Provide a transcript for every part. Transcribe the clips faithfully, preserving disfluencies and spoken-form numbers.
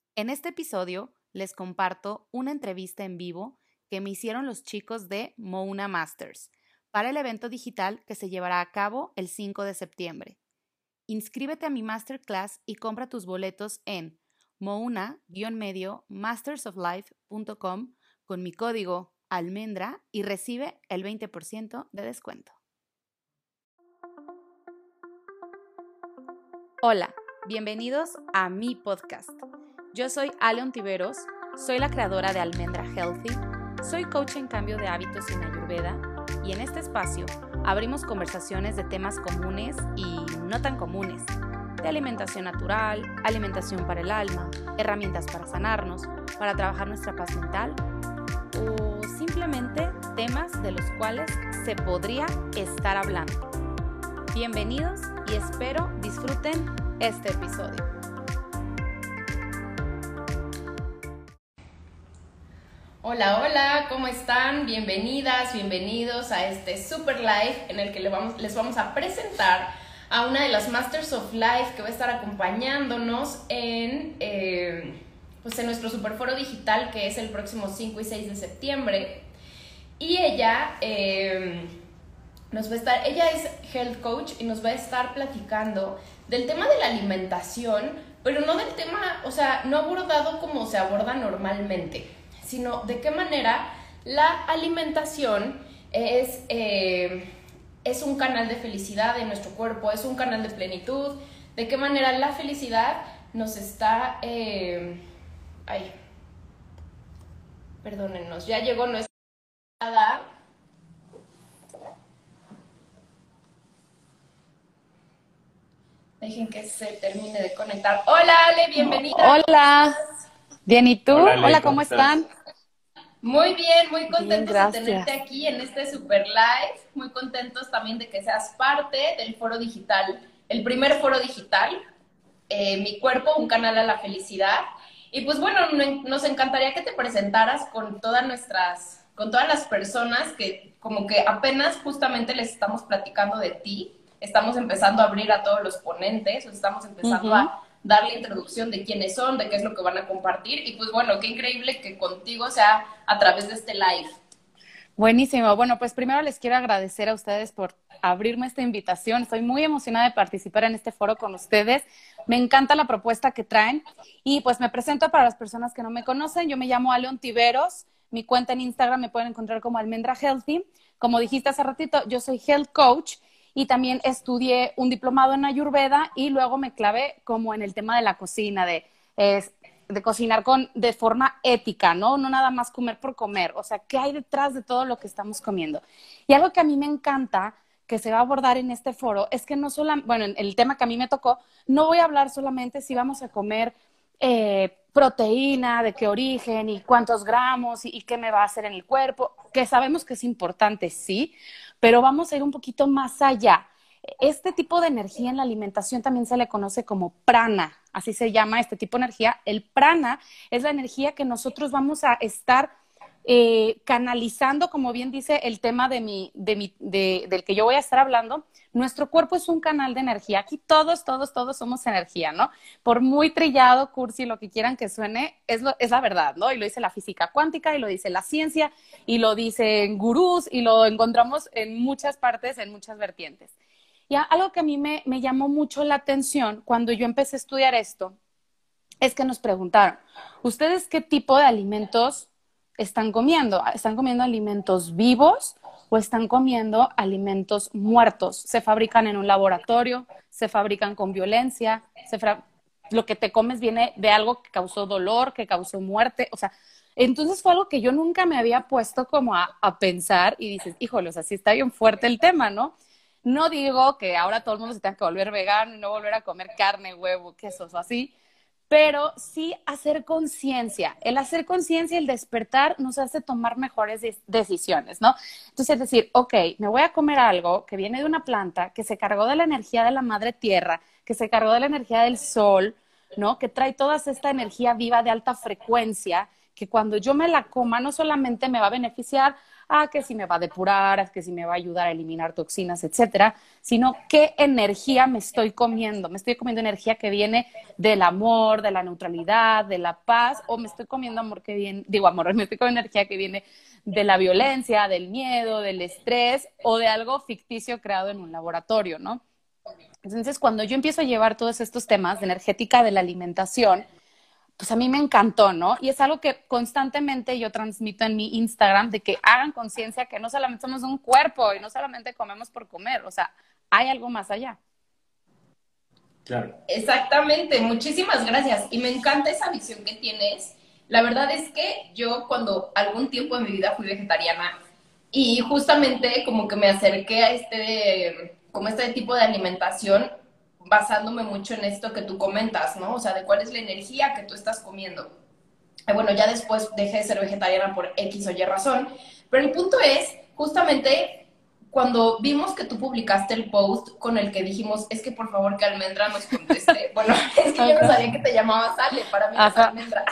En este episodio les comparto una entrevista en vivo que me hicieron los chicos de Mouna Masters para el evento digital que se llevará a cabo el cinco de septiembre. Inscríbete a mi masterclass y compra tus boletos en mouna-medio mastersoflife punto com con mi código almendra y recibe el veinte por ciento de descuento. Hola, bienvenidos a mi podcast. Yo soy Ale Ontiveros, soy la creadora de Almendra Healthy, soy coach en cambio de hábitos en Ayurveda y en este espacio abrimos conversaciones de temas comunes y no tan comunes, de alimentación natural, alimentación para el alma, herramientas para sanarnos, para trabajar nuestra paz mental o simplemente temas de los cuales se podría estar hablando. Bienvenidos y espero disfruten este episodio. Hola, hola, ¿cómo están? Bienvenidas, bienvenidos a este super live en el que les vamos, les vamos a presentar a una de las Masters of Life que va a estar acompañándonos en, eh, pues en nuestro superforo digital que es el próximo cinco y seis de septiembre. Y ella, eh, nos va a estar, ella es Health Coach y nos va a estar platicando del tema de la alimentación, pero no del tema, o sea, no abordado como se aborda normalmente, sino de qué manera la alimentación es, eh, es un canal de felicidad de nuestro cuerpo, es un canal de plenitud, de qué manera la felicidad nos está... Eh, ay, perdónennos, ya llegó nuestra... Dejen que se termine de conectar. Hola, Ale, bienvenida. Hola, bien, ¿y tú? Hola, Ale, Hola, ¿cómo ¿cómo estás? están? Muy bien, muy Bien, contentos de tenerte gracias. aquí en este super live, muy contentos también de que seas parte del foro digital, el primer foro digital, eh, Mi Cuerpo, un canal a la felicidad. Y pues bueno, me- nos encantaría que te presentaras con todas nuestras, con todas las personas que como que apenas justamente les estamos platicando de ti, estamos empezando a abrir a todos los ponentes, o estamos empezando Ujú. a darle introducción de quiénes son, de qué es lo que van a compartir. Y pues bueno, qué increíble que contigo sea a través de este live. Buenísimo. Bueno, pues primero les quiero agradecer a ustedes por abrirme esta invitación. Estoy muy emocionada de participar en este foro con ustedes. Me encanta la propuesta que traen. Y pues me presento para las personas que no me conocen. Yo me llamo Ale Ontiveros. Mi cuenta en Instagram me pueden encontrar como Almendra Healthy. Como dijiste hace ratito, yo soy Health Coach y también estudié un diplomado en Ayurveda y luego me clavé como en el tema de la cocina, de es, de cocinar con, de forma ética, ¿no? No nada más comer por comer. O sea, ¿qué hay detrás de todo lo que estamos comiendo? Y algo que a mí me encanta que se va a abordar en este foro es que no solamente, bueno, en el tema que a mí me tocó, no voy a hablar solamente si vamos a comer eh, proteína, de qué origen y cuántos gramos y, y qué me va a hacer en el cuerpo, que sabemos que es importante, sí, pero vamos a ir un poquito más allá. Este tipo de energía en la alimentación también se le conoce como prana, así se llama este tipo de energía. El prana es la energía que nosotros vamos a estar eh, canalizando, como bien dice el tema de mi, de mi, de, del que yo voy a estar hablando. Nuestro cuerpo es un canal de energía. Aquí todos, todos, todos somos energía, ¿no? Por muy trillado, cursi, lo que quieran que suene, es, lo, es la verdad, ¿no? Y lo dice la física cuántica, y lo dice la ciencia, y lo dicen gurús, y lo encontramos en muchas partes, en muchas vertientes. Y algo que a mí me, me llamó mucho la atención cuando yo empecé a estudiar esto es que nos preguntaron, ¿ustedes qué tipo de alimentos están comiendo? ¿Están comiendo alimentos vivos o están comiendo alimentos muertos? ¿Se fabrican en un laboratorio? ¿Se fabrican con violencia? ¿Se fra- lo que te comes viene de algo que causó dolor, que causó muerte? O sea, entonces fue algo que yo nunca me había puesto como a, a pensar y dices, híjole, o sea, sí está bien fuerte el tema, ¿no? No digo que ahora todo el mundo se tenga que volver vegano y no volver a comer carne, huevo, quesos o así, pero sí hacer conciencia. El hacer conciencia y el despertar nos hace tomar mejores de decisiones, ¿no? Entonces, es decir, ok, me voy a comer algo que viene de una planta, que se cargó de la energía de la madre tierra, que se cargó de la energía del sol, ¿no? Que trae toda esta energía viva de alta frecuencia, que cuando yo me la coma no solamente me va a beneficiar a que si me va a depurar, a que si me va a ayudar a eliminar toxinas, etcétera, sino qué energía me estoy comiendo. Me estoy comiendo energía que viene del amor, de la neutralidad, de la paz, o me estoy comiendo amor que viene, digo amor, me estoy comiendo energía que viene de la violencia, del miedo, del estrés o de algo ficticio creado en un laboratorio, ¿no? Entonces, cuando yo empiezo a llevar todos estos temas de energética de la alimentación, pues a mí me encantó, ¿no? Y es algo que constantemente yo transmito en mi Instagram, de que hagan conciencia que no solamente somos un cuerpo y no solamente comemos por comer, o sea, hay algo más allá. Claro. Exactamente, muchísimas gracias. Y me encanta esa visión que tienes. La verdad es que yo cuando algún tiempo de mi vida fui vegetariana y justamente como que me acerqué a este, como este tipo de alimentación basándome mucho en esto que tú comentas, ¿no? O sea, de cuál es la energía que tú estás comiendo. Y bueno, ya después dejé de ser vegetariana por X o Y razón, pero el punto es, justamente, cuando vimos que tú publicaste el post con el que dijimos, es que por favor que Almendra nos conteste. Bueno, es que yo no sabía que te llamabas Ale, para mí es Almendra.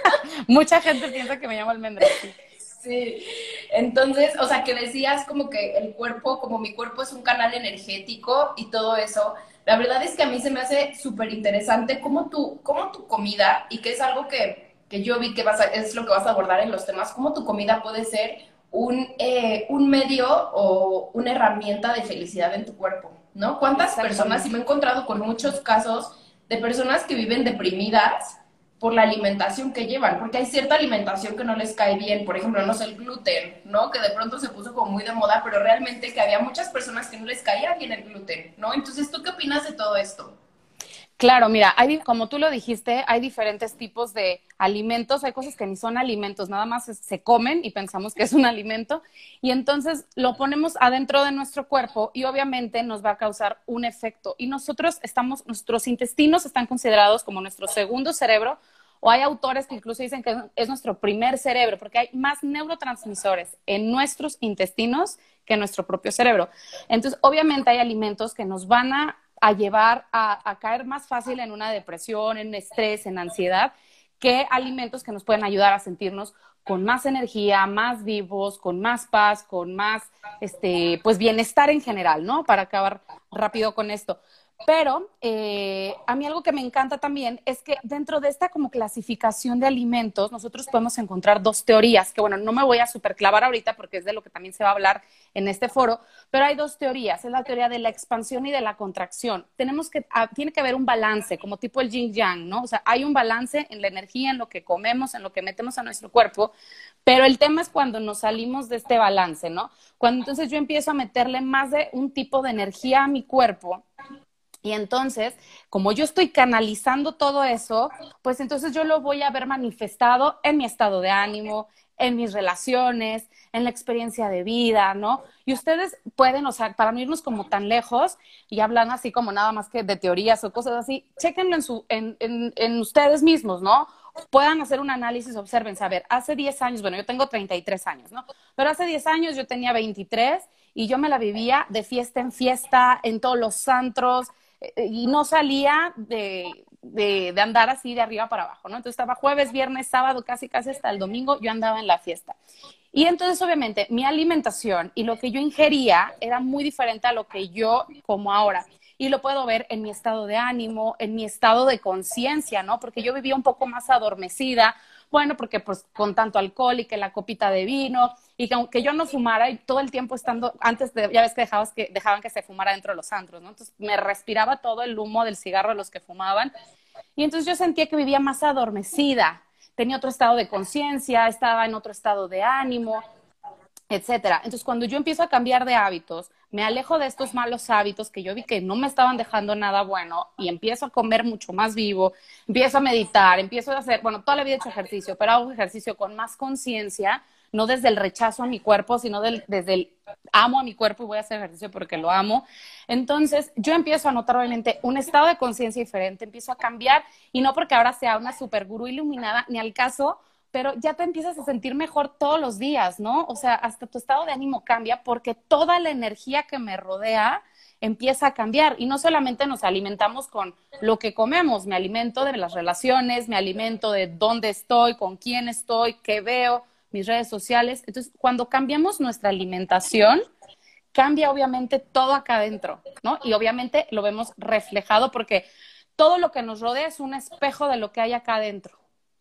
Mucha gente piensa que me llamo Almendra, sí. Sí, entonces, o sea, que decías como que el cuerpo, como mi cuerpo es un canal energético y todo eso. La verdad es que a mí se me hace súper interesante cómo tu, cómo tu comida, y que es algo que, que yo vi que vas a, es lo que vas a abordar en los temas, cómo tu comida puede ser un, eh, un medio o una herramienta de felicidad en tu cuerpo, ¿no? ¿Cuántas personas, y me he encontrado con muchos casos de personas que viven deprimidas por la alimentación que llevan, porque hay cierta alimentación que no les cae bien, por ejemplo, no sé, el gluten, ¿no? Que de pronto se puso como muy de moda, pero realmente que había muchas personas que no les caía bien el gluten, ¿no? Entonces, ¿tú qué opinas de todo esto? Claro, mira, hay, como tú lo dijiste, hay diferentes tipos de alimentos, hay cosas que ni son alimentos, nada más se comen y pensamos que es un alimento, y entonces lo ponemos adentro de nuestro cuerpo y obviamente nos va a causar un efecto. Y nosotros estamos, nuestros intestinos están considerados como nuestro segundo cerebro, o hay autores que incluso dicen que es nuestro primer cerebro, porque hay más neurotransmisores en nuestros intestinos que en nuestro propio cerebro. Entonces, obviamente hay alimentos que nos van a a llevar a, a caer más fácil en una depresión, en estrés, en ansiedad, que alimentos que nos pueden ayudar a sentirnos con más energía, más vivos, con más paz, con más este, pues bienestar en general, ¿no? Para acabar rápido con esto. Pero eh, a mí algo que me encanta también es que dentro de esta como clasificación de alimentos nosotros podemos encontrar dos teorías, que bueno, no me voy a superclavar ahorita porque es de lo que también se va a hablar en este foro, pero hay dos teorías, es la teoría de la expansión y de la contracción. Tenemos que, ah, tiene que haber un balance, como tipo el yin yang, ¿no? O sea, hay un balance en la energía, en lo que comemos, en lo que metemos a nuestro cuerpo, pero el tema es cuando nos salimos de este balance, ¿no? Cuando entonces yo empiezo a meterle más de un tipo de energía a mi cuerpo. Y entonces, como yo estoy canalizando todo eso, pues entonces yo lo voy a ver manifestado en mi estado de ánimo, en mis relaciones, en la experiencia de vida, ¿no? Y ustedes pueden, o sea, para no irnos como tan lejos y hablan así como nada más que de teorías o cosas así, chéquenlo en, su, en, en, en ustedes mismos, ¿no? Puedan hacer un análisis, observen, saber, hace diez años, bueno, yo tengo treinta y tres años, ¿no? Pero hace diez años yo tenía veintitrés y yo me la vivía de fiesta en fiesta, en todos los antros, y no salía de, de, de andar así de arriba para abajo, ¿no? Entonces estaba jueves, viernes, sábado, casi casi hasta el domingo, yo andaba en la fiesta. Y entonces, obviamente, mi alimentación y lo que yo ingería era muy diferente a lo que yo como ahora. Y lo puedo ver en mi estado de ánimo, en mi estado de conciencia, ¿no? Porque yo vivía un poco más adormecida, bueno, porque pues con tanto alcohol y que la copita de vino, y que aunque yo no fumara, y todo el tiempo estando, antes de, ya ves que, dejabas que dejaban que se fumara dentro de los antros, ¿no? Entonces me respiraba todo el humo del cigarro de los que fumaban, y entonces yo sentía que vivía más adormecida, tenía otro estado de conciencia, estaba en otro estado de ánimo, etcétera. Entonces, cuando yo empiezo a cambiar de hábitos, me alejo de estos malos hábitos que yo vi que no me estaban dejando nada bueno y empiezo a comer mucho más vivo, empiezo a meditar, empiezo a hacer, bueno, toda la vida he hecho ejercicio, pero hago ejercicio con más conciencia, no desde el rechazo a mi cuerpo, sino del, desde el amo a mi cuerpo y voy a hacer ejercicio porque lo amo. Entonces, yo empiezo a notar obviamente un estado de conciencia diferente, empiezo a cambiar y no porque ahora sea una super gurú iluminada, ni al caso, pero ya te empiezas a sentir mejor todos los días, ¿no? O sea, hasta tu estado de ánimo cambia porque toda la energía que me rodea empieza a cambiar. Y no solamente nos alimentamos con lo que comemos, me alimento de las relaciones, me alimento de dónde estoy, con quién estoy, qué veo, mis redes sociales. Entonces, cuando cambiamos nuestra alimentación, cambia obviamente todo acá adentro, ¿no? Y obviamente lo vemos reflejado porque todo lo que nos rodea es un espejo de lo que hay acá adentro.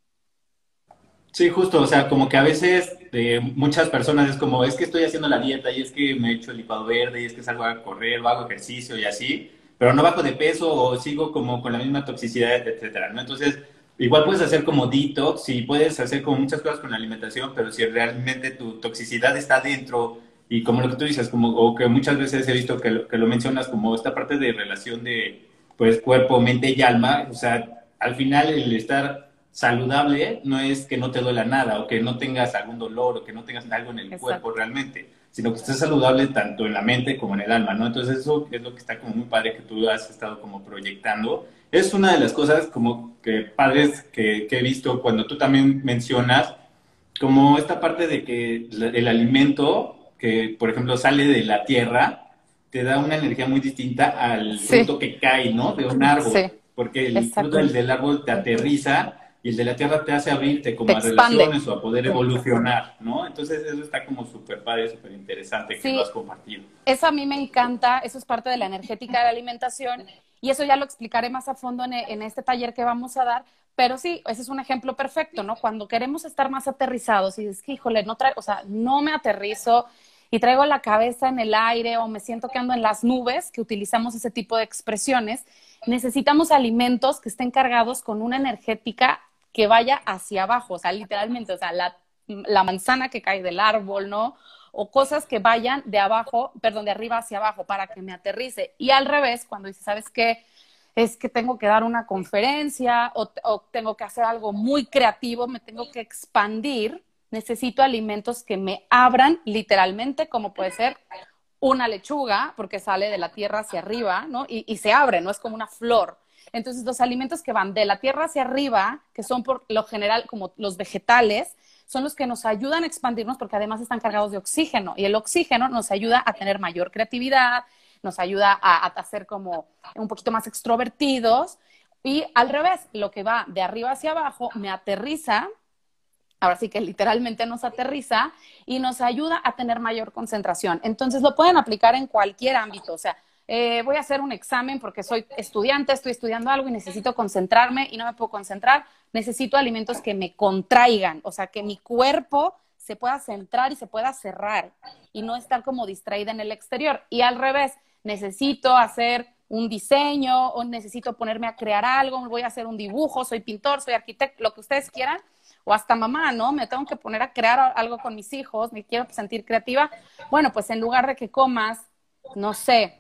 Sí, justo, o sea, como que a veces eh, muchas personas es como, es que estoy haciendo la dieta y es que me he hecho el licuado verde y es que salgo a correr o hago ejercicio y así, pero no bajo de peso o sigo como con la misma toxicidad, etcétera, ¿no? Entonces, igual puedes hacer como detox y puedes hacer como muchas cosas con la alimentación, pero si realmente tu toxicidad está dentro y como lo que tú dices, como, o que muchas veces he visto que lo, que lo mencionas como esta parte de relación de, pues, cuerpo, mente y alma, o sea, al final el estar saludable no es que no te duela nada o que no tengas algún dolor o que no tengas algo en el Exacto. cuerpo realmente, sino que estés saludable tanto en la mente como en el alma, ¿no? Entonces eso es lo que está como muy padre que tú has estado como proyectando. Es una de las cosas como que padres que, que he visto cuando tú también mencionas como esta parte de que el alimento que, por ejemplo, sale de la tierra, te da una energía muy distinta al Sí, fruto que cae, ¿no? De un árbol, sí, porque el fruto exacto. del, del árbol te aterriza y el de la tierra te hace abrirte Te como a expande. relaciones o a poder evolucionar, ¿no? Entonces eso está como súper padre, súper interesante que lo Sí, has compartido. eso a mí me encanta, eso es parte de la energética de la alimentación y eso ya lo explicaré más a fondo en, en este taller que vamos a dar, pero sí, ese es un ejemplo perfecto, ¿no? Cuando queremos estar más aterrizados y dices que, híjole, no traigo, o sea, no me aterrizo y traigo la cabeza en el aire o me siento que ando en las nubes, que utilizamos ese tipo de expresiones, necesitamos alimentos que estén cargados con una energética que vaya hacia abajo, o sea, literalmente, o sea, la, la manzana que cae del árbol, ¿no? O cosas que vayan de abajo, perdón, de arriba hacia abajo para que me aterrice. Y al revés, cuando dices, ¿sabes qué? Es que tengo que dar una conferencia o, o tengo que hacer algo muy creativo, me tengo que expandir, necesito alimentos que me abran literalmente, como puede ser una lechuga, porque sale de la tierra hacia arriba, ¿no? Y, y se abre, no es como una flor. Entonces, los alimentos que van de la tierra hacia arriba, que son por lo general como los vegetales, son los que nos ayudan a expandirnos porque además están cargados de oxígeno y el oxígeno nos ayuda a tener mayor creatividad, nos ayuda a, a ser como un poquito más extrovertidos y al revés, lo que va de arriba hacia abajo me aterriza, ahora sí que literalmente nos aterriza y nos ayuda a tener mayor concentración. Entonces lo pueden aplicar en cualquier ámbito, o sea, eh, voy a hacer un examen porque soy estudiante, estoy estudiando algo y necesito concentrarme y no me puedo concentrar, necesito alimentos que me contraigan, o sea, que mi cuerpo se pueda centrar y se pueda cerrar y no estar como distraída en el exterior. Y al revés, necesito hacer un diseño o necesito ponerme a crear algo, voy a hacer un dibujo, soy pintor, soy arquitecto, lo que ustedes quieran, o hasta mamá, ¿no? Me tengo que poner a crear algo con mis hijos, me quiero sentir creativa. Bueno, pues en lugar de que comas, no sé,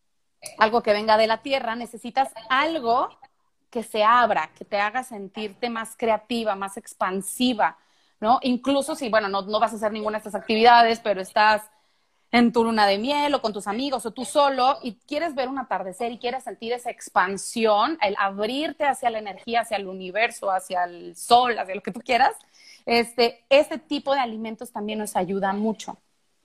algo que venga de la tierra, necesitas algo que se abra, que te haga sentirte más creativa, más expansiva, ¿no? Incluso si, bueno, no, no vas a hacer ninguna de estas actividades, pero estás en tu luna de miel o con tus amigos o tú solo y quieres ver un atardecer y quieres sentir esa expansión, el abrirte hacia la energía, hacia el universo, hacia el sol, hacia lo que tú quieras, este, este tipo de alimentos también nos ayuda mucho.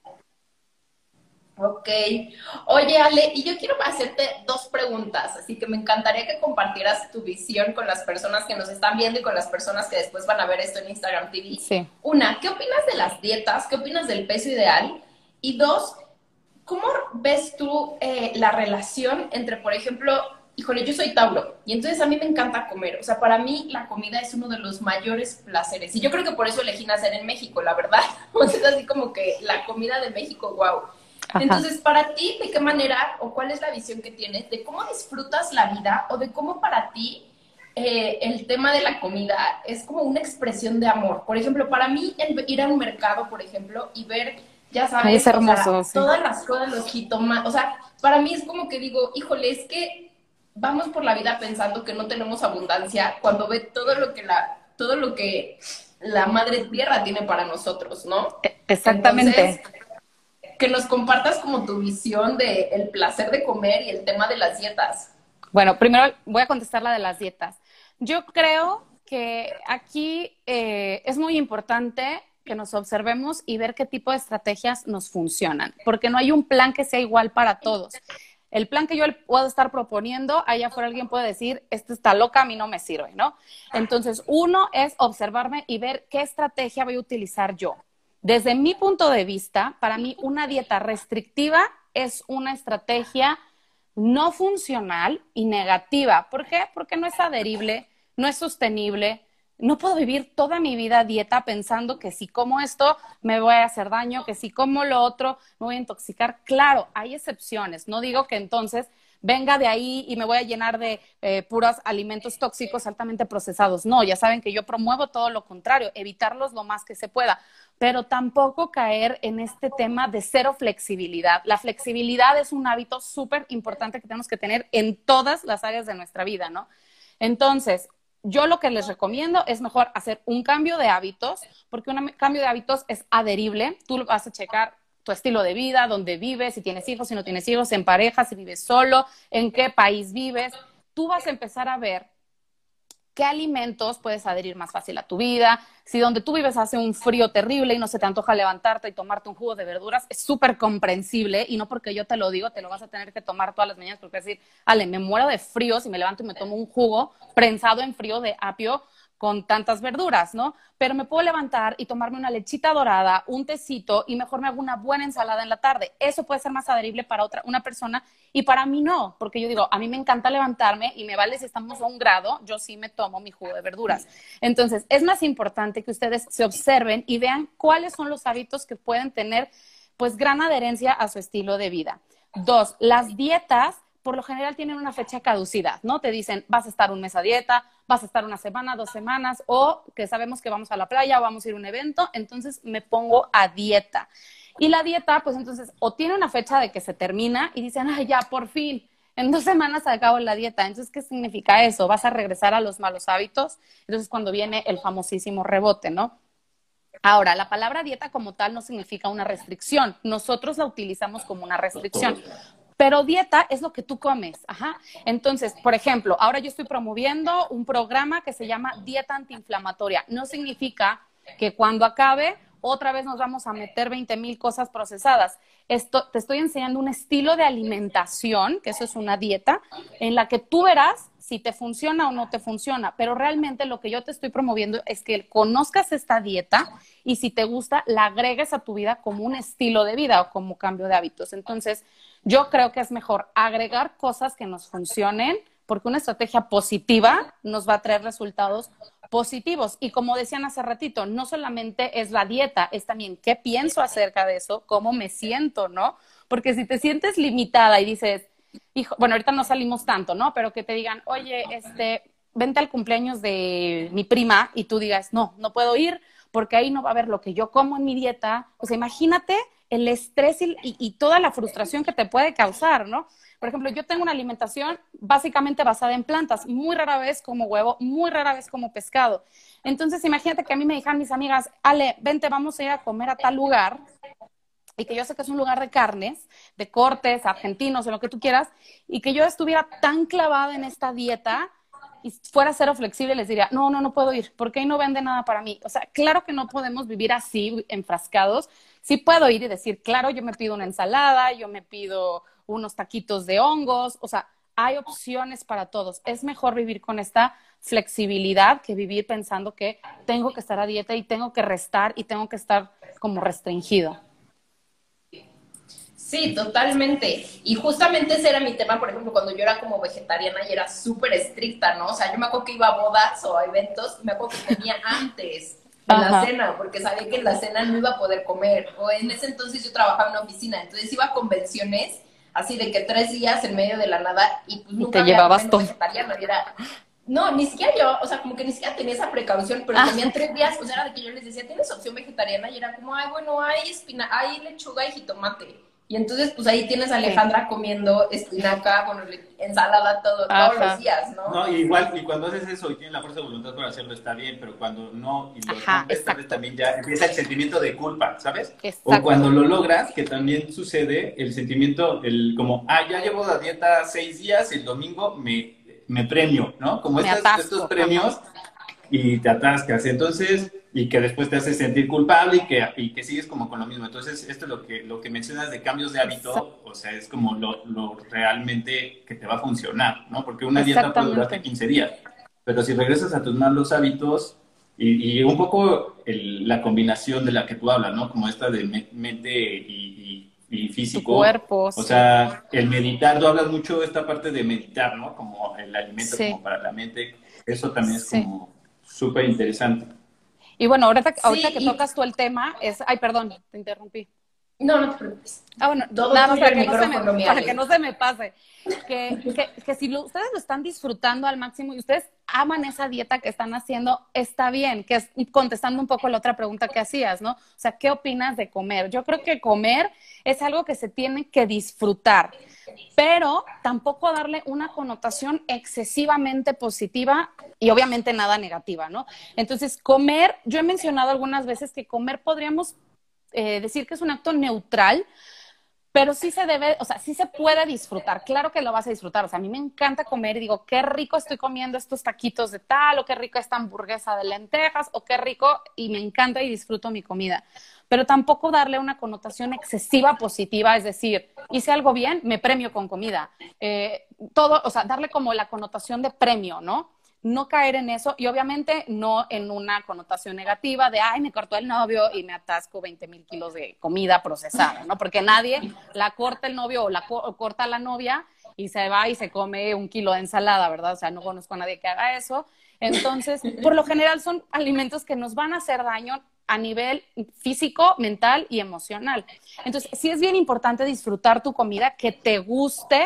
Ok. Oye, Ale, y yo quiero hacerte dos preguntas, así que me encantaría que compartieras tu visión con las personas que nos están viendo y con las personas que después van a ver esto en Instagram T V. Sí. Una, ¿qué opinas de las dietas? ¿Qué opinas del peso ideal? Y dos, ¿cómo ves tú eh, la relación entre, por ejemplo, híjole, yo soy Tauro y entonces a mí me encanta comer, o sea, para mí la comida es uno de los mayores placeres y yo creo que por eso elegí nacer en México, la verdad, o sea, es así como que la comida de México, wow. Ajá. Entonces, para ti, ¿de qué manera o cuál es la visión que tienes de cómo disfrutas la vida o de cómo para ti eh, el tema de la comida es como una expresión de amor? Por ejemplo, para mí, el ir a un mercado, por ejemplo, y ver, ya sabes, Ay, es hermoso, o sea, sí. todas las cosas, los jitomates, o sea, para mí es como que digo, híjole, es que vamos por la vida pensando que no tenemos abundancia cuando ve todo lo que la, todo lo que la madre tierra tiene para nosotros, ¿no? Exactamente. Entonces, que nos compartas como tu visión de el placer de comer y el tema de las dietas. Bueno, primero voy a contestar la de las dietas. Yo creo que aquí eh, es muy importante que nos observemos y ver qué tipo de estrategias nos funcionan, porque no hay un plan que sea igual para todos. el plan que yo le puedo estar proponiendo, allá afuera alguien puede decir, esta está loca, a mí no me sirve, ¿no? Entonces, uno es observarme y ver qué estrategia voy a utilizar yo. Desde mi punto de vista, para mí una dieta restrictiva es una estrategia no funcional y negativa. ¿Por qué? Porque no es adherible, no es sostenible. No puedo vivir toda mi vida a dieta pensando que si como esto me voy a hacer daño, que si como lo otro me voy a intoxicar. Claro, hay excepciones. No digo que entonces venga de ahí y me voy a llenar de eh, puros alimentos tóxicos altamente procesados. No, ya saben que yo promuevo todo lo contrario, evitarlos lo más que se pueda, pero tampoco caer en este tema de cero flexibilidad. La flexibilidad es un hábito súper importante que tenemos que tener en todas las áreas de nuestra vida, ¿no? Entonces, yo lo que les recomiendo es mejor hacer un cambio de hábitos, porque un cambio de hábitos es adherible. Tú lo vas a checar tu estilo de vida, dónde vives, si tienes hijos, si no tienes hijos, en pareja, si vives solo, en qué país vives. Tú vas a empezar a ver qué alimentos puedes adherir más fácil a tu vida. Si donde tú vives hace un frío terrible y no se te antoja levantarte y tomarte un jugo de verduras, es súper comprensible, y no porque yo te lo digo, te lo vas a tener que tomar todas las mañanas, porque es decir, Ale, me muero de frío si me levanto y me tomo un jugo prensado en frío de apio con tantas verduras, ¿no? Pero me puedo levantar y tomarme una lechita dorada, un tecito, y mejor me hago una buena ensalada en la tarde. Eso puede ser más adherible para otra, una persona, y para mí no, porque yo digo, a mí me encanta levantarme y me vale si estamos a un grado, yo sí me tomo mi jugo de verduras. Entonces, es más importante que ustedes se observen y vean cuáles son los hábitos que pueden tener, pues, gran adherencia a su estilo de vida. Dos, las dietas por lo general tienen una fecha de caducidad, ¿no? Te dicen, vas a estar un mes a dieta, vas a estar una semana, dos semanas, o que sabemos que vamos a la playa o vamos a ir a un evento, entonces me pongo a dieta. Y la dieta, pues entonces, o tiene una fecha de que se termina y dicen, ay, ya, por fin, en dos semanas acabo la dieta. Entonces, ¿qué significa eso? Vas a regresar a los malos hábitos. Entonces, cuando viene el famosísimo rebote, ¿no? Ahora, la palabra dieta como tal no significa una restricción. Nosotros la utilizamos como una restricción. Pero dieta es lo que tú comes, ajá. Entonces, por ejemplo, ahora yo estoy promoviendo un programa que se llama dieta antiinflamatoria. No significa que cuando acabe, otra vez nos vamos a meter veinte mil cosas procesadas. Esto, te estoy enseñando un estilo de alimentación, que eso es una dieta, en la que tú verás si te funciona o no te funciona. Pero realmente lo que yo te estoy promoviendo es que conozcas esta dieta y si te gusta, la agregues a tu vida como un estilo de vida o como cambio de hábitos. Entonces, yo creo que es mejor agregar cosas que nos funcionen, porque una estrategia positiva nos va a traer resultados positivos. Y como decían hace ratito, no solamente es la dieta, es también qué pienso acerca de eso, cómo me siento, ¿no? Porque si te sientes limitada y dices, hijo, bueno, ahorita no salimos tanto, ¿no? Pero que te digan, oye, este, vente al cumpleaños de mi prima, y tú digas, no, no puedo ir porque ahí no va a haber lo que yo como en mi dieta. O sea, imagínate el estrés y, y, y toda la frustración que te puede causar, ¿no? Por ejemplo, yo tengo una alimentación básicamente basada en plantas. Muy rara vez como huevo, muy rara vez como pescado. Entonces, imagínate que a mí me dijeran mis amigas, Ale, vente, vamos a ir a comer a tal lugar, y que yo sé que es un lugar de carnes, de cortes, argentinos, o lo que tú quieras, y que yo estuviera tan clavada en esta dieta y fuera cero flexible, les diría, no, no, no puedo ir, porque ahí no vende nada para mí. O sea, claro que no podemos vivir así, enfrascados. Sí puedo ir y decir, claro, yo me pido una ensalada, yo me pido unos taquitos de hongos. O sea, hay opciones para todos. Es mejor vivir con esta flexibilidad que vivir pensando que tengo que estar a dieta y tengo que restar y tengo que estar como restringido. Sí, totalmente. Y justamente ese era mi tema, por ejemplo, cuando yo era como vegetariana y era súper estricta, ¿no? O sea, yo me acuerdo que iba a bodas o a eventos y me acuerdo que comía antes de la Ajá. cena, porque sabía que en la cena no iba a poder comer. O en ese entonces yo trabajaba en una oficina, entonces iba a convenciones así de que tres días en medio de la nada y pues Y nunca te había llevabas comido todo. vegetariano. Y era... No, ni siquiera yo, o sea, como que ni siquiera tenía esa precaución, pero Ah. comían tres días, o sea, era de que yo les decía, ¿tienes opción vegetariana? Y era como, ay, bueno, hay espina, hay lechuga y jitomate. Y entonces, pues ahí tienes a Alejandra comiendo espinaca, bueno, ensalada todo, todos Ajá. los días, ¿no? No, y igual, y cuando haces eso y tienes la fuerza de voluntad para hacerlo, está bien, pero cuando no y lo Ajá, rompes, tal vez exacto. también ya empieza el sentimiento de culpa, ¿sabes? O Exacto. cuando lo logras, que también sucede el sentimiento, el como, ah, ya llevo la dieta seis días, el domingo me, me premio, ¿no? Como Me estas, atasco. estos premios Ajá. y te atascas. Entonces, y que después te hace sentir culpable y que, y que sigues como con lo mismo. Entonces, esto es lo que, lo que mencionas de cambios de hábito, o sea, es como lo, lo realmente que te va a funcionar, ¿no? Porque una dieta puede durarte quince días, pero si regresas a tus malos hábitos y, y un poco el, la combinación de la que tú hablas, ¿no? Como esta de me, mente y, y, y físico. Tu cuerpo, o sí. sea, el meditar, tú hablas mucho de esta parte de meditar, ¿no? Como el alimento Sí. como para la mente. Eso también es Sí. como súper interesante. Y bueno, ahorita, ahorita Sí, que y- tocas tú el tema, es... Ay, perdón, te interrumpí. No, no te preocupes. Ah, bueno, Todo nada más tuyo para el que, no se me, micrófono, mi para Ale. que no se me pase. Que, que, que si lo- ustedes lo están disfrutando al máximo y ustedes aman esa dieta que están haciendo, está bien. Que es contestando un poco la otra pregunta que hacías, ¿no? O sea, ¿qué opinas de comer? Yo creo que comer es algo que se tiene que disfrutar, pero tampoco darle una connotación excesivamente positiva y obviamente nada negativa, ¿no? Entonces, comer, yo he mencionado algunas veces que comer podríamos eh, decir que es un acto neutral, pero sí se debe, o sea, sí se puede disfrutar. Claro que lo vas a disfrutar. O sea, a mí me encanta comer y digo, qué rico estoy comiendo estos taquitos de tal, o qué rico esta hamburguesa de lentejas, o qué rico, y me encanta y disfruto mi comida. Pero tampoco darle una connotación excesiva positiva, es decir, hice algo bien, me premio con comida. Eh, todo, o sea, darle como la connotación de premio, ¿no? No caer en eso y obviamente no en una connotación negativa de, ay, me cortó el novio y me atasco veinte mil kilos de comida procesada, ¿no? Porque nadie la corta el novio o la co o corta la novia y se va y se come un kilo de ensalada, ¿verdad? O sea, no conozco a nadie que haga eso. Entonces, por lo general son alimentos que nos van a hacer daño a nivel físico, mental y emocional. Entonces, sí es bien importante disfrutar tu comida, que te guste,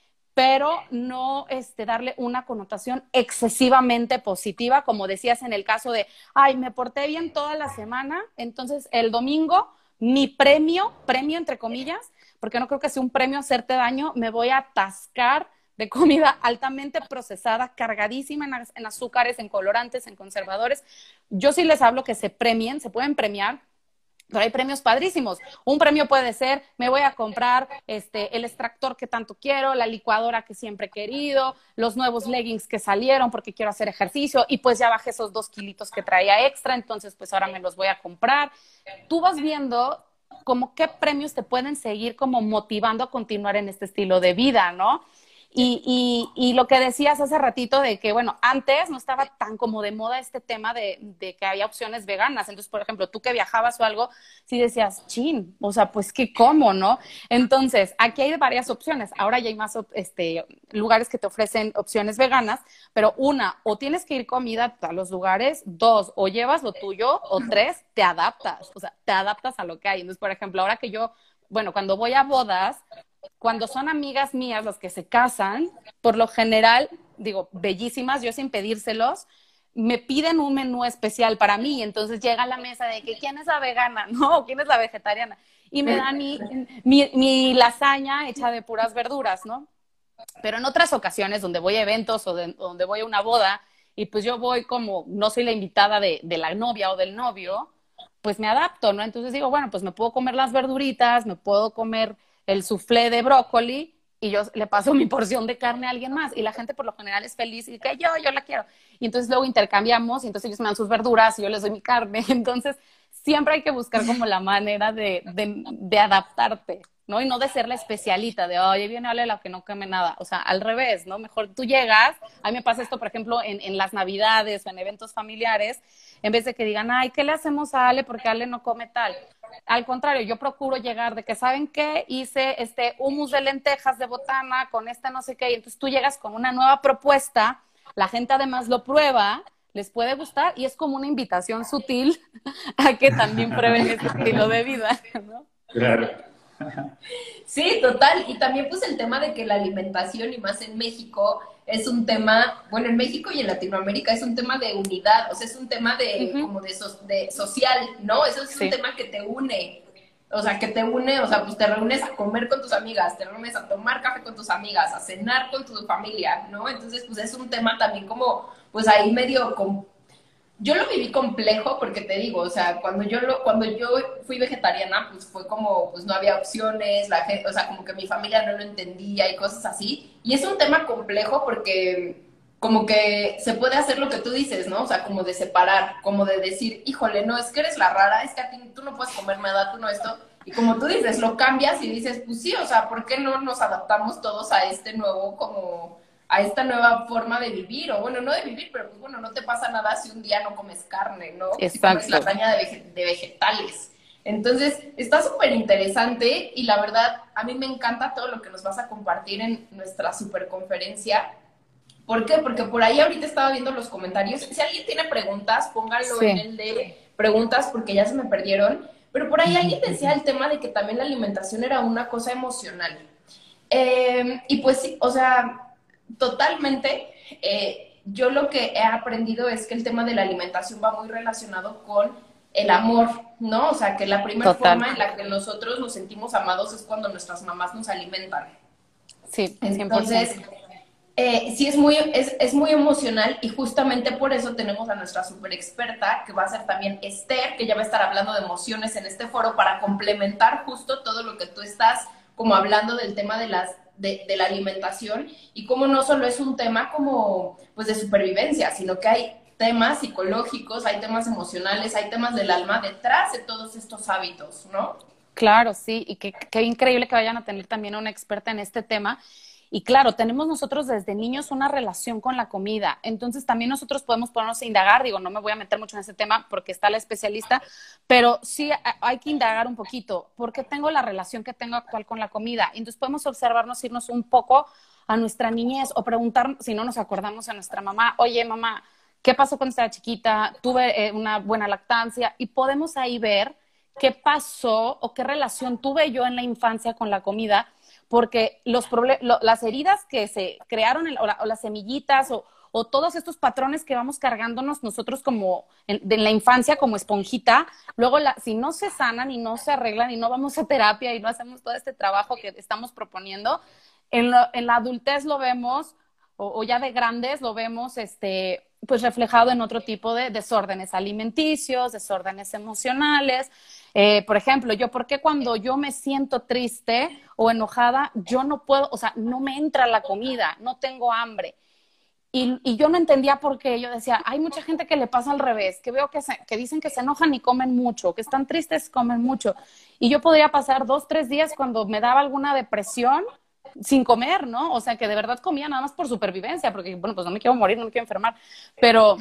pero no este, darle una connotación excesivamente positiva, como decías en el caso de, ay, me porté bien toda la semana, entonces el domingo, mi premio, premio entre comillas, porque no creo que sea un premio hacerte daño, me voy a atascar de comida altamente procesada, cargadísima en, en azúcares, en colorantes, en conservadores. Yo sí les hablo que se premien, se pueden premiar, pero hay premios padrísimos. Un premio puede ser, me voy a comprar este, el extractor que tanto quiero, la licuadora que siempre he querido, los nuevos leggings que salieron porque quiero hacer ejercicio y pues ya bajé esos dos kilitos que traía extra, entonces pues ahora me los voy a comprar. Tú vas viendo como qué premios te pueden seguir como motivando a continuar en este estilo de vida, ¿no? Y, y, y lo que decías hace ratito de que, bueno, antes no estaba tan como de moda este tema de, de que había opciones veganas. Entonces, por ejemplo, tú que viajabas o algo, sí decías, chin, o sea, pues qué como, ¿no? Entonces, aquí hay varias opciones. Ahora ya hay más este, lugares que te ofrecen opciones veganas, pero una, o tienes que ir comida a los lugares, dos, o llevas lo tuyo, o tres, te adaptas, o sea, te adaptas a lo que hay. Entonces, por ejemplo, ahora que yo, bueno, cuando voy a bodas, cuando son amigas mías las que se casan, por lo general, digo, bellísimas, yo sin pedírselos, me piden un menú especial para mí, entonces llega a la mesa de que ¿quién es la vegana? No, ¿quién es la vegetariana? Y me dan mi, mi, mi lasaña hecha de puras verduras, ¿no? Pero en otras ocasiones donde voy a eventos o de, donde voy a una boda y pues yo voy como, no soy la invitada de, de la novia o del novio, pues me adapto, ¿no? Entonces digo, bueno, pues me puedo comer las verduritas, me puedo comer el soufflé de brócoli y yo le paso mi porción de carne a alguien más y la gente por lo general es feliz y que yo, yo la quiero. Y entonces luego intercambiamos y entonces ellos me dan sus verduras y yo les doy mi carne. Entonces siempre hay que buscar como la manera de, de, de adaptarte, ¿no? Y no de ser la especialita de, oye, viene Ale la que no come nada. O sea, al revés, ¿no? Mejor tú llegas, a mí me pasa esto, por ejemplo, en, en las navidades o en eventos familiares, en vez de que digan, ay, ¿qué le hacemos a Ale porque Ale no come tal? Al contrario, yo procuro llegar de que, ¿saben qué? Hice este hummus de lentejas de botana con este no sé qué, y entonces tú llegas con una nueva propuesta, la gente además lo prueba, les puede gustar, y es como una invitación sutil a que también prueben este estilo de vida, ¿no? Claro. Sí, total. Y también pues el tema de que la alimentación, y más en México, es un tema, bueno, en México y en Latinoamérica es un tema de unidad, o sea, es un tema de, uh-huh. como de, so, de social, ¿no? Eso es sí. un tema que te une, o sea, que te une, o sea, pues te reúnes a comer con tus amigas, te reúnes a tomar café con tus amigas, a cenar con tu familia, ¿no? Entonces, pues es un tema también como, pues ahí medio... Com- Yo lo viví complejo porque te digo, o sea, cuando yo lo, cuando yo fui vegetariana, pues fue como, pues no había opciones, la gente, o sea, como que mi familia no lo entendía y cosas así. Y es un tema complejo porque, como que se puede hacer lo que tú dices, ¿no? O sea, como de separar, como de decir, híjole, no, es que eres la rara, es que a ti tú no puedes comer nada, tú no esto. Y como tú dices, lo cambias y dices, pues sí, o sea, ¿por qué no nos adaptamos todos a este nuevo, como, a esta nueva forma de vivir? O bueno, no de vivir, pero pues bueno, no te pasa nada si un día no comes carne, ¿no? Si comes Exacto. lasaña de, vege- de vegetales. Entonces, está súper interesante y la verdad, a mí me encanta todo lo que nos vas a compartir en nuestra super conferencia. ¿Por qué? Porque por ahí ahorita estaba viendo los comentarios. Si alguien tiene preguntas, pónganlo en Sí. el de preguntas porque ya se me perdieron. Pero por ahí alguien decía el tema de que también la alimentación era una cosa emocional. Eh, y pues sí, o sea, totalmente. Eh, yo lo que he aprendido es que el tema de la alimentación va muy relacionado con el amor, ¿no? O sea, que la primera Total. forma en la que nosotros nos sentimos amados es cuando nuestras mamás nos alimentan. Sí, cien por ciento. Entonces, eh, sí es muy, es, es muy emocional y justamente por eso tenemos a nuestra super experta, que va a ser también Esther, que ya va a estar hablando de emociones en este foro para complementar justo todo lo que tú estás como hablando del tema de, las, de, de la alimentación y cómo no solo es un tema como pues de supervivencia, sino que hay temas psicológicos, hay temas emocionales, hay temas del alma detrás de todos estos hábitos, ¿no? Claro, sí, y qué, qué increíble que vayan a tener también a una experta en este tema. Y claro, tenemos nosotros desde niños una relación con la comida, entonces también nosotros podemos ponernos a indagar, digo, no me voy a meter mucho en ese tema porque está la especialista, pero sí hay que indagar un poquito, ¿por qué tengo la relación que tengo actual con la comida? Entonces podemos observarnos, irnos un poco a nuestra niñez o preguntar, si no nos acordamos a nuestra mamá, oye mamá, ¿qué pasó cuando estaba chiquita? Tuve eh, una buena lactancia y podemos ahí ver qué pasó o qué relación tuve yo en la infancia con la comida, porque los lo, las heridas que se crearon en, o, la, o, las semillitas o, o, todos estos patrones que vamos cargándonos nosotros como en, de, en la infancia como esponjita, luego la, si no se sanan y no se arreglan y no vamos a terapia y no hacemos todo este trabajo que estamos proponiendo, en, lo, en la adultez lo vemos o, o ya de grandes lo vemos este, pues reflejado en otro tipo de desórdenes alimenticios, desórdenes emocionales. Eh, por ejemplo, yo, ¿por qué cuando yo me siento triste o enojada, yo no puedo, o sea, no me entra la comida, no tengo hambre? Y, y yo no entendía por qué. Yo decía, hay mucha gente que le pasa al revés, que veo que, se, que dicen que se enojan y comen mucho, que están tristes y comen mucho. Y yo podría pasar dos, tres días cuando me daba alguna depresión sin comer, ¿no? O sea, que de verdad comía nada más por supervivencia, porque, bueno, pues no me quiero morir, no me quiero enfermar. Pero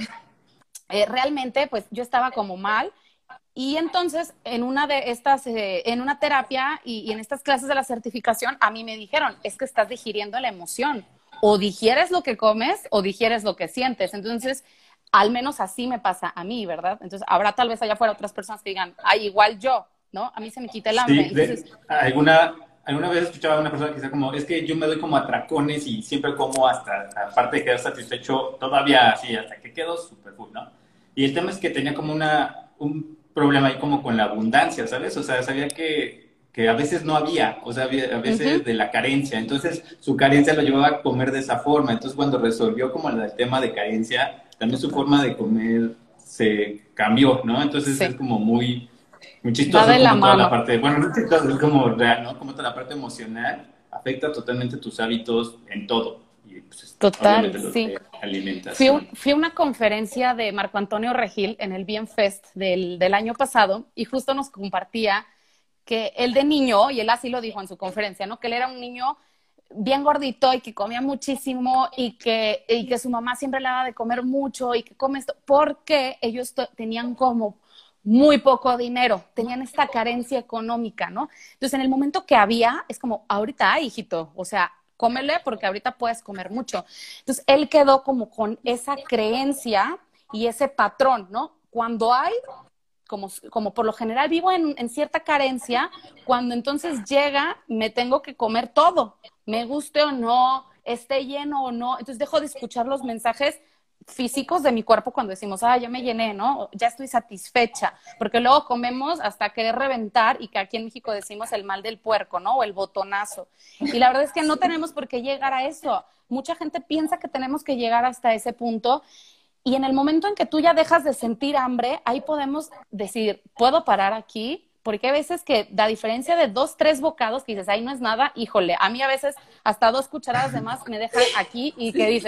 eh, realmente, pues yo estaba como mal. Y entonces, en una de estas, eh, en una terapia y, y en estas clases de la certificación, a mí me dijeron, es que estás digiriendo la emoción. O digieres lo que comes o digieres lo que sientes. Entonces, al menos así me pasa a mí, ¿verdad? Entonces, habrá tal vez allá afuera otras personas que digan, ay, igual yo, ¿no? A mí se me quita el hambre. Sí, Entonces, de, alguna, alguna vez escuchaba a una persona que decía como, es que yo me doy como atracones y siempre como hasta, aparte de quedar satisfecho, todavía así, hasta que quedo súper full, ¿no? Y el tema es que tenía como una, un problema ahí como con la abundancia, ¿sabes? O sea, sabía que, que a veces no había, o sea, había, a veces uh-huh. de la carencia. Entonces, su carencia lo llevaba a comer de esa forma. Entonces, cuando resolvió como el tema de carencia, también su forma de comer se cambió, ¿no? Entonces, Sí. es como muy, muy Va chistoso de la como toda la mano. parte, bueno, no es chistoso, es como real, ¿no? Como toda la parte emocional afecta totalmente tus hábitos en todo. Y, pues, Total, obviamente los sí. de Fui, alimentación. fui a una conferencia de Marco Antonio Regil en el Bien Fest del, del año pasado y justo nos compartía que él de niño, y él así lo dijo en su conferencia, ¿no? Que él era un niño bien gordito y que comía muchísimo y que, y que su mamá siempre le daba de comer mucho y que come esto, porque ellos tenían como muy poco dinero, tenían esta carencia económica, ¿no? Entonces, en el momento que había, es como, ahorita hay, hijito, o sea, cómele porque ahorita puedes comer mucho. Entonces, él quedó como con esa creencia y ese patrón, ¿no? Cuando hay, como, como por lo general vivo en, en cierta carencia, cuando entonces llega, me tengo que comer todo, me guste o no, esté lleno o no, entonces dejo de escuchar los mensajes físicos de mi cuerpo cuando decimos, ah, ya me llené, ¿no? Ya estoy satisfecha, porque luego comemos hasta querer reventar y que aquí en México decimos el mal del puerco, ¿no? O el botonazo. Y la verdad es que no tenemos por qué llegar a eso. Mucha gente piensa que tenemos que llegar hasta ese punto y en el momento en que tú ya dejas de sentir hambre, ahí podemos decir, ¿puedo parar aquí? Porque hay veces que la diferencia de dos, tres bocados que dices, ahí no es nada, híjole, a mí a veces hasta dos cucharadas de más me dejan aquí y que dices,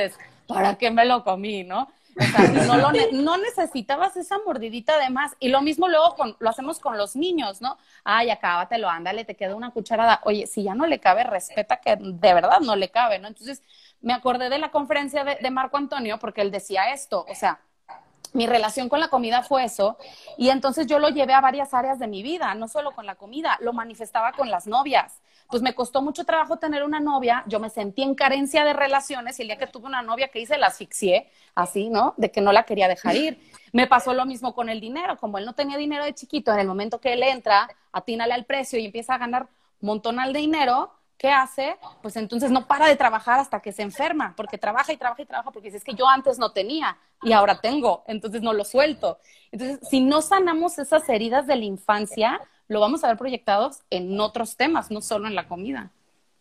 ¿para qué me lo comí, no? O sea, no, lo ne no necesitabas esa mordidita de más. Y lo mismo luego con, lo hacemos con los niños, ¿no? Ay, acábatelo, ándale, te queda una cucharada. Oye, si ya no le cabe, respeta que de verdad no le cabe, ¿no? Entonces, me acordé de la conferencia de, de Marco Antonio porque él decía esto, o sea, mi relación con la comida fue eso, y entonces yo lo llevé a varias áreas de mi vida, no solo con la comida, lo manifestaba con las novias. Pues me costó mucho trabajo tener una novia, yo me sentí en carencia de relaciones, y el día que tuve una novia que hice, la asfixié, así, ¿no? De que no la quería dejar ir. Me pasó lo mismo con el dinero, como él no tenía dinero de chiquito, en el momento que él entra, atínale al precio y empieza a ganar montonal de dinero, ¿qué hace? Pues entonces no para de trabajar hasta que se enferma, porque trabaja y trabaja y trabaja, porque dice, es que yo antes no tenía y ahora tengo, entonces no lo suelto. Entonces, si no sanamos esas heridas de la infancia, lo vamos a ver proyectados en otros temas, no solo en la comida.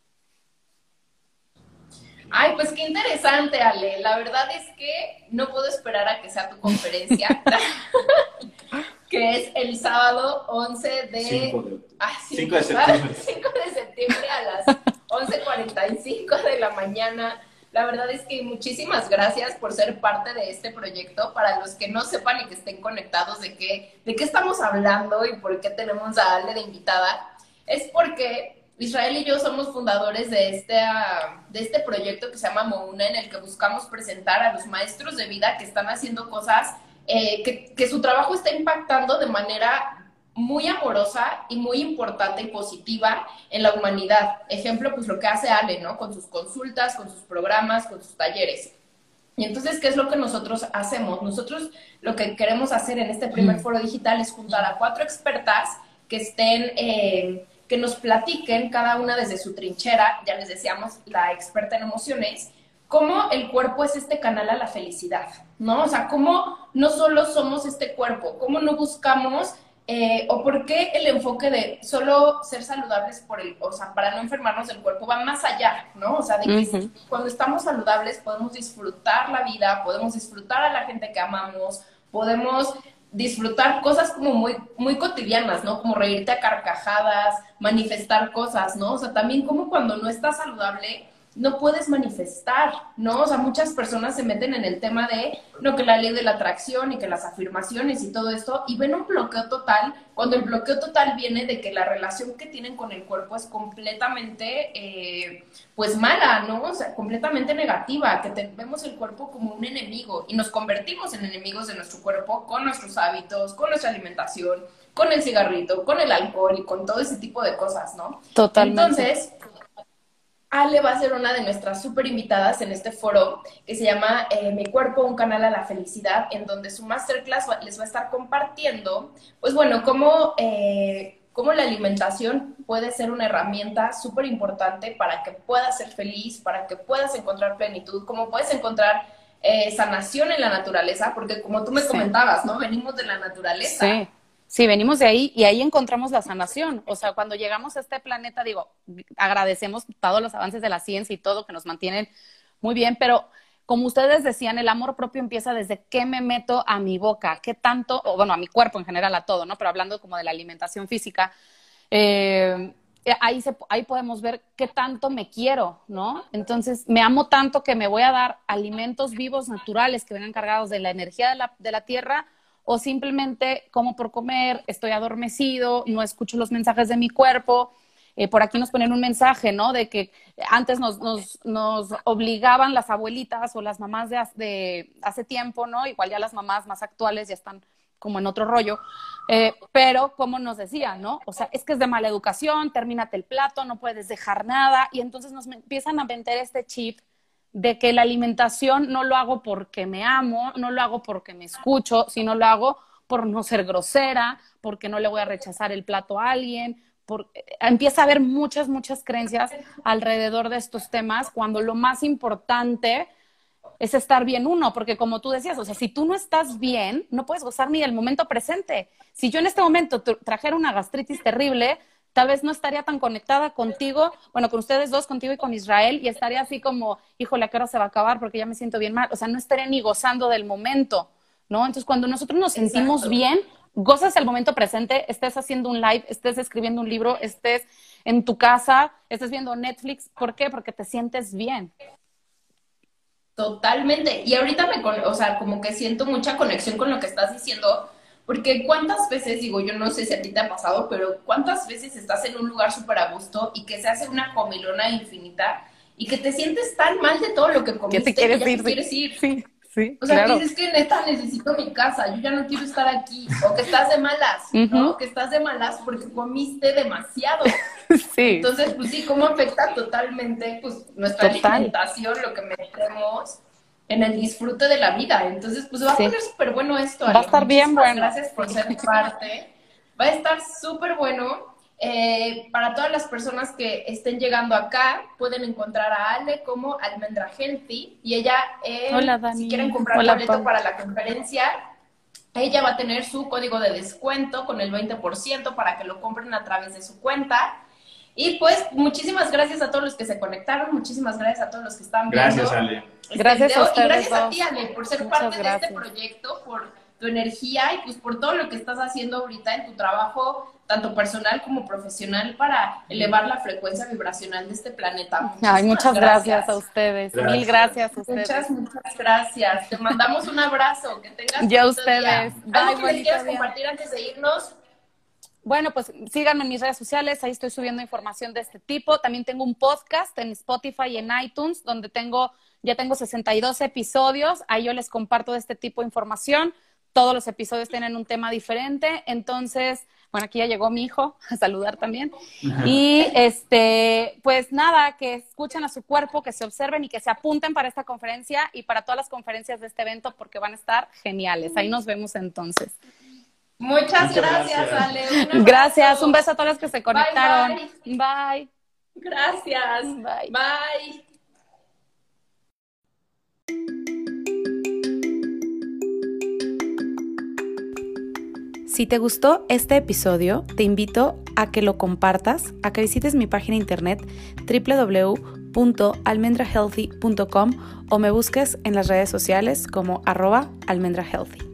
Ay, pues qué interesante, Ale. La verdad es que no puedo esperar a que sea tu conferencia, que es el sábado once de... cinco de, ah, sí, cinco de septiembre. cinco de septiembre a las once cuarenta y cinco de la mañana. La verdad es que muchísimas gracias por ser parte de este proyecto. Para los que no sepan y que estén conectados de qué, de qué estamos hablando y por qué tenemos a Ale de invitada, es porque Israel y yo somos fundadores de este, uh, de este proyecto que se llama Mouna, en el que buscamos presentar a los maestros de vida que están haciendo cosas, eh, que, que su trabajo está impactando de manera muy amorosa y muy importante y positiva en la humanidad. Ejemplo, pues lo que hace Ale, ¿no? Con sus consultas, con sus programas, con sus talleres. Y entonces, ¿qué es lo que nosotros hacemos? Nosotros lo que queremos hacer en este primer foro digital es juntar a cuatro expertas que estén, eh, que nos platiquen cada una desde su trinchera, ya les decíamos, la experta en emociones, cómo el cuerpo es este canal a la felicidad, ¿no? O sea, cómo no solo somos este cuerpo, cómo no buscamos... Eh, o por qué el enfoque de solo ser saludables por el, o sea, para no enfermarnos del cuerpo va más allá, ¿no? O sea, de que uh-huh. cuando estamos saludables podemos disfrutar la vida, podemos disfrutar a la gente que amamos, podemos disfrutar cosas como muy, muy cotidianas, ¿no? Como reírte a carcajadas, manifestar cosas, ¿no? O sea, también como cuando no estás saludable no puedes manifestar, ¿no? O sea, muchas personas se meten en el tema de, no, que la ley de la atracción y que las afirmaciones y todo esto, y ven un bloqueo total, cuando el bloqueo total viene de que la relación que tienen con el cuerpo es completamente, eh, pues mala, ¿no? O sea, completamente negativa, que te, vemos el cuerpo como un enemigo y nos convertimos en enemigos de nuestro cuerpo con nuestros hábitos, con nuestra alimentación, con el cigarrito, con el alcohol y con todo ese tipo de cosas, ¿no? Totalmente. Entonces... Ale va a ser una de nuestras súper invitadas en este foro que se llama eh, Mi Cuerpo, un canal a la felicidad, en donde su masterclass va, les va a estar compartiendo, pues bueno, cómo, eh, cómo la alimentación puede ser una herramienta súper importante para que puedas ser feliz, para que puedas encontrar plenitud, cómo puedes encontrar eh, sanación en la naturaleza, porque como tú me sí. comentabas, ¿no? Venimos de la naturaleza. Sí. Sí, venimos de ahí y ahí encontramos la sanación. O sea, cuando llegamos a este planeta, digo, agradecemos todos los avances de la ciencia y todo que nos mantienen muy bien, pero como ustedes decían, el amor propio empieza desde qué me meto a mi boca, qué tanto, o bueno, a mi cuerpo en general, a todo, ¿no? Pero hablando como de la alimentación física, eh, ahí, se, ahí podemos ver qué tanto me quiero, ¿no? Entonces, me amo tanto que me voy a dar alimentos vivos, naturales, que vengan cargados de la energía de la, de la tierra, o simplemente como por comer, estoy adormecido, no escucho los mensajes de mi cuerpo. Eh, por aquí nos ponen un mensaje, ¿no? De que antes nos, nos, nos obligaban las abuelitas o las mamás de, de hace tiempo, ¿no? Igual ya las mamás más actuales ya están como en otro rollo. Eh, pero como nos decían, ¿no? O sea, es que es de mala educación, termínate el plato, no puedes dejar nada. Y entonces nos empiezan a meter este chip de que la alimentación no lo hago porque me amo, no lo hago porque me escucho, sino lo hago por no ser grosera, porque no le voy a rechazar el plato a alguien. Por... Empieza a haber muchas, muchas creencias alrededor de estos temas, cuando lo más importante es estar bien uno, porque como tú decías, o sea, si tú no estás bien, no puedes gozar ni del momento presente. Si yo en este momento trajera una gastritis terrible, tal vez no estaría tan conectada contigo, bueno, con ustedes dos, contigo y con Israel, y estaría así como, híjole, ¿a qué hora se va a acabar? Porque ya me siento bien mal. O sea, no estaría ni gozando del momento, ¿no? Entonces, cuando nosotros nos sentimos Exacto. bien, gozas el momento presente, estés haciendo un live, estés escribiendo un libro, estés en tu casa, estés viendo Netflix. ¿Por qué? Porque te sientes bien. Totalmente. Y ahorita me, con- o sea, como que siento mucha conexión con lo que estás diciendo, porque cuántas veces, digo, yo no sé si a ti te ha pasado, pero cuántas veces estás en un lugar súper a gusto y que se hace una comilona infinita y que te sientes tan mal de todo lo que ¿Qué te comiste que quieres ya te ir? quieres ir. Sí, sí, O sea, claro. que dices que neta necesito mi casa, yo ya no quiero estar aquí. O que estás de malas, ¿no? Ujú. Que estás de malas porque comiste demasiado. Sí, Entonces, pues sí, cómo afecta totalmente pues nuestra total. alimentación, lo que metemos en el disfrute de la vida. Entonces, pues va a Sí. poner súper bueno esto, Va a Ale. estar bien Muchísimas bueno. gracias por ser parte. Va a estar súper bueno. Eh, para todas las personas que estén llegando acá, pueden encontrar a Ale como Almendra Healthy y ella, eh, Hola, Dani. si quieren comprar Hola, boleto Pau. para la conferencia, ella va a tener su código de descuento con el veinte por ciento para que lo compren a través de su cuenta. Y pues muchísimas gracias a todos los que se conectaron, muchísimas gracias a todos los que están viendo Gracias, Ale. este Gracias a video. ustedes Y gracias a dos. ti, Ale, por ser Muchas parte de gracias. este proyecto, por tu energía y pues por todo lo que estás haciendo ahorita en tu trabajo, tanto personal como profesional, para elevar la frecuencia vibracional de este planeta. Muchísimas Ay, muchas gracias a ustedes. Gracias. Mil gracias a ustedes. Muchas, muchas gracias. Te mandamos un abrazo. Que tengas Y a bonito día. ustedes. Bye, ¿Algo que les bonito quieras día. compartir antes de irnos? Bueno, pues síganme en mis redes sociales, ahí estoy subiendo información de este tipo. También tengo un podcast en Spotify y en iTunes, donde tengo, ya tengo sesenta y dos episodios. Ahí yo les comparto de este tipo de información. Todos los episodios tienen un tema diferente. Entonces, bueno, aquí ya llegó mi hijo a saludar también. Y este, pues nada, que escuchen a su cuerpo, que se observen y que se apunten para esta conferencia y para todas las conferencias de este evento, porque van a estar geniales. Ahí nos vemos entonces. Muchas, Muchas gracias, gracias. Ale. Un abrazo. Gracias, un beso a todos los que se conectaron. Bye, Bye. Gracias. Bye. Bye. Si te gustó este episodio, te invito a que lo compartas, a que visites mi página internet doble u doble u doble u punto almendra healthy punto com o me busques en las redes sociales como arroba almendrahealthy.